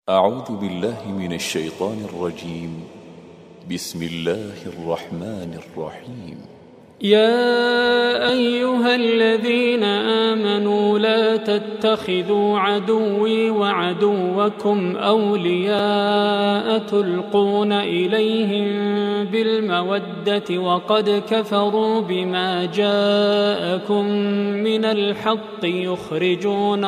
أعوذ بالله من الشيطان الرجيم. بسم الله الرحمن الرحيم. يا أيها الذين آمنوا لا تتخذوا عدوي وعدوكم أولياء تلقون إليهم بالمودة وقد كفروا بما جاءكم من الحق يخرجون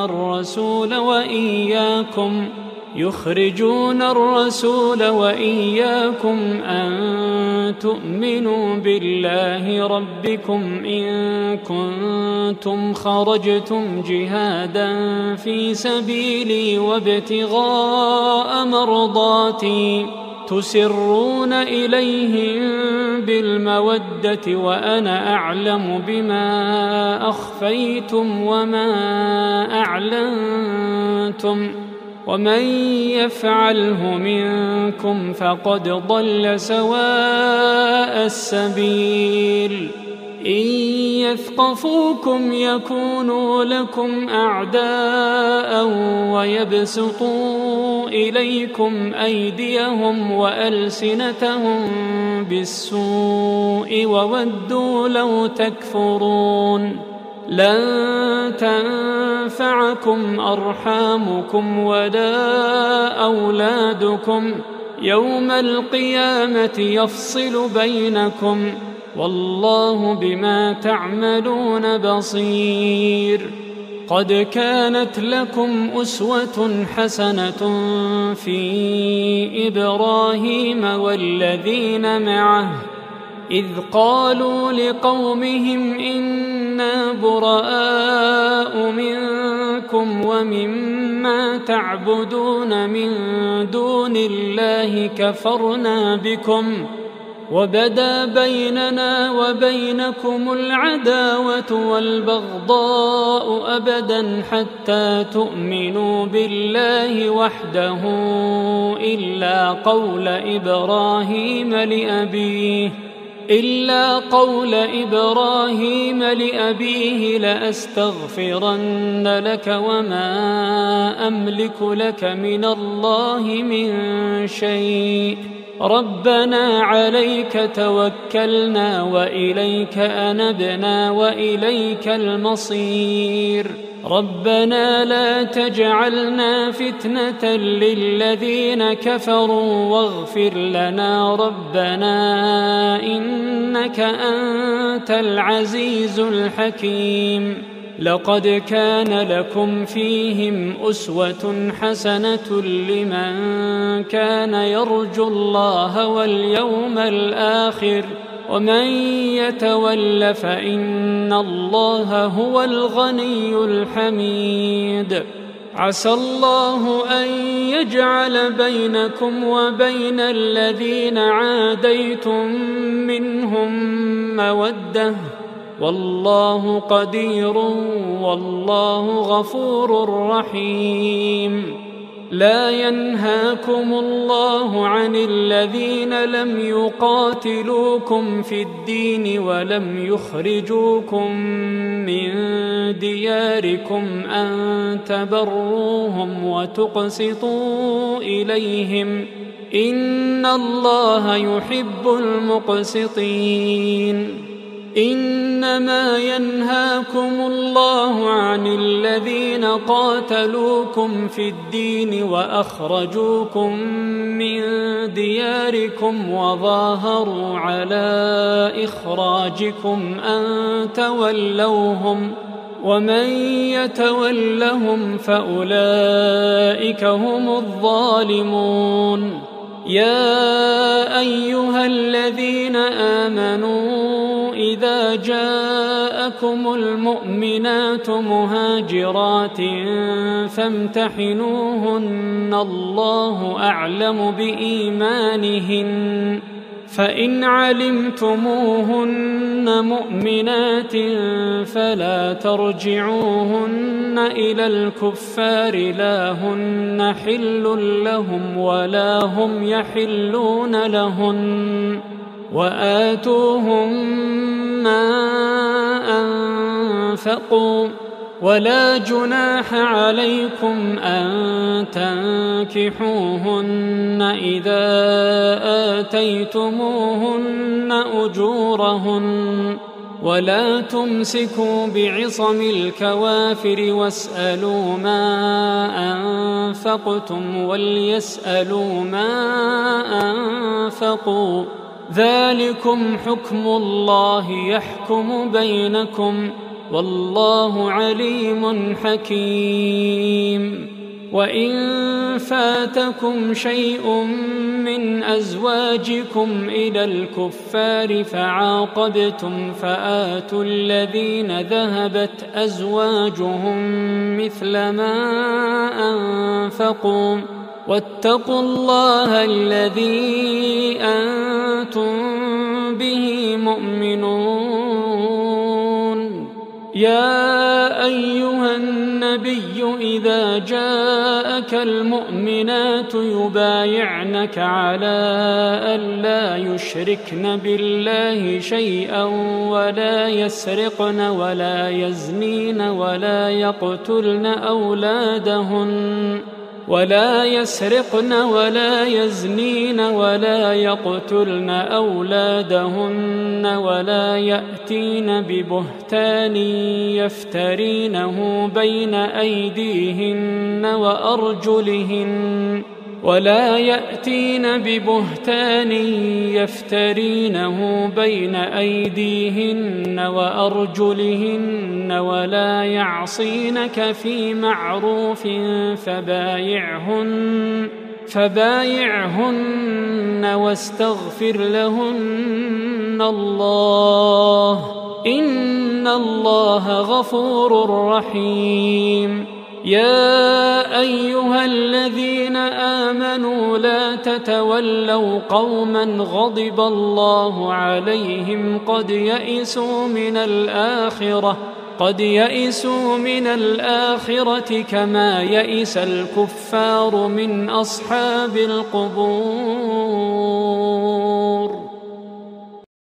الرسول وإياكم أن تؤمنوا بالله ربكم إن كنتم خرجتم جهادا في سبيلي وابتغاء مرضاتي تسرون إليهم بالمودة وأنا أعلم بما أخفيتم وما أعلنتم ومن يفعله منكم فقد ضل سواء السبيل إن يثقفوكم يكونوا لكم أعداء ويبسطوا إليكم أيديهم وألسنتهم بالسوء وودوا لو تكفرون لن تنفعكم أرحامكم ولا أولادكم يوم القيامة يفصل بينكم والله بما تعملون بصير. قد كانت لكم أسوة حسنة في إبراهيم والذين معه إذ قالوا لقومهم إنا براء منكم ومما تعبدون من دون الله كفرنا بكم وبدا بيننا وبينكم العداوة والبغضاء أبدا حتى تؤمنوا بالله وحده إلا قول إبراهيم لأبيه لأستغفرن لك وما أملك لك من الله من شيء ربنا عليك توكلنا وإليك أنبنا وإليك المصير ربنا لا تجعلنا فتنة للذين كفروا واغفر لنا ربنا إنك أنت العزيز الحكيم. لقد كان لكم فيهم أسوة حسنة لمن كان يرجو الله واليوم الآخر ومن يتول فإن الله هو الغني الحميد. عسى الله أن يجعل بينكم وبين الذين عاديتم منهم مودة والله قدير والله غفور رحيم. لا ينهاكم الله عن الذين لم يقاتلوكم في الدين ولم يخرجوكم من دياركم أن تبروهم وتقسطوا إليهم إن الله يحب المقسطين. إنما ينهاكم الله عن الذين قاتلوكم في الدين وأخرجوكم من دياركم وظاهروا على إخراجكم أن تولوهم ومن يتولهم فأولئك هم الظالمون. يا أيها الذين آمنوا إذا جاءكم المؤمنات مهاجرات فامتحنوهن الله أعلم بإيمانهن فإن علمتموهن مؤمنات فلا ترجعوهن إلى الكفار لا هن حل لهم ولا هم يحلون لهن وآتوهم ما أنفقوا ولا جناح عليكم أن تنكحوهن إذا آتيتموهن أجورهن ولا تمسكوا بعصم الكوافر واسألوا ما أنفقتم وليسألوا ما أنفقوا ذلكم حكم الله يحكم بينكم والله عليم حكيم. وإن فاتكم شيء من أزواجكم إلى الكفار فعاقبتم فآتوا الذين ذهبت أزواجهم مثل ما أنفقوا واتقوا الله الذي أنتم به مؤمنون. يا أيها النبي إذا جاءك المؤمنات يبايعنك على ألا يشركن بالله شيئا ولا يسرقن ولا يزنين ولا يقتلن أولادهن ولا يسرقن ولا يزنين ولا يقتلن أولادهن ولا يأتين ببهتان يفترينه بين أيديهن وأرجلهن ولا يأتين ببهتان يفترينه بين أيديهن وأرجلهن ولا يعصينك في معروف فبايعهن واستغفر لهن الله إن الله غفور رحيم. يا أيها الذين آمنوا لا تتولوا قوما غضب الله عليهم قد يئسوا من الآخرة كما يئس الكفار من أصحاب القبور.